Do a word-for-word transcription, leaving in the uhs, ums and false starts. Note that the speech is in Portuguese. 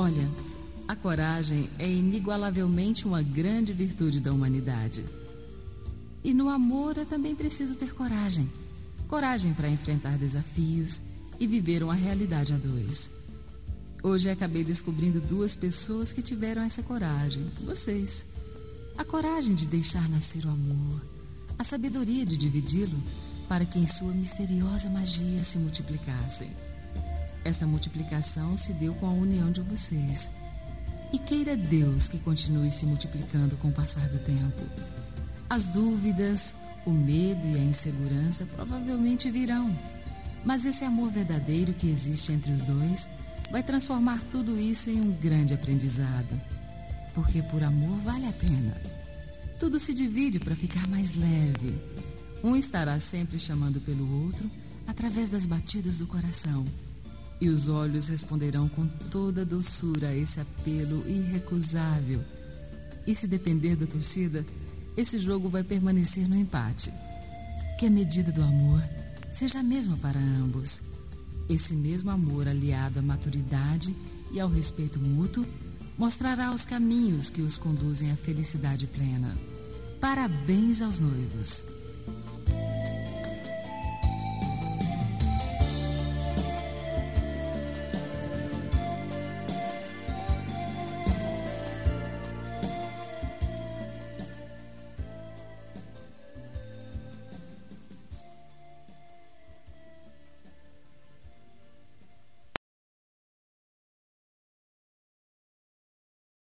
Olha, a coragem é inigualavelmente uma grande virtude da humanidade. E no amor é também preciso ter coragem. Coragem para enfrentar desafios e viver uma realidade a dois. Hoje acabei descobrindo duas pessoas que tiveram essa coragem, vocês. A coragem de deixar nascer o amor, a sabedoria de dividi-lo para que em sua misteriosa magia se multiplicassem. Essa multiplicação se deu com a união de vocês. E queira Deus que continue se multiplicando com o passar do tempo. As dúvidas, o medo e a insegurança provavelmente virão. Mas esse amor verdadeiro que existe entre os dois vai transformar tudo isso em um grande aprendizado. Porque por amor vale a pena. Tudo se divide para ficar mais leve. Um estará sempre chamando pelo outro através das batidas do coração. E os olhos responderão com toda doçura a esse apelo irrecusável. E se depender da torcida, esse jogo vai permanecer no empate. Que a medida do amor seja a mesma para ambos. Esse mesmo amor aliado à maturidade e ao respeito mútuo mostrará os caminhos que os conduzem à felicidade plena. Parabéns aos noivos!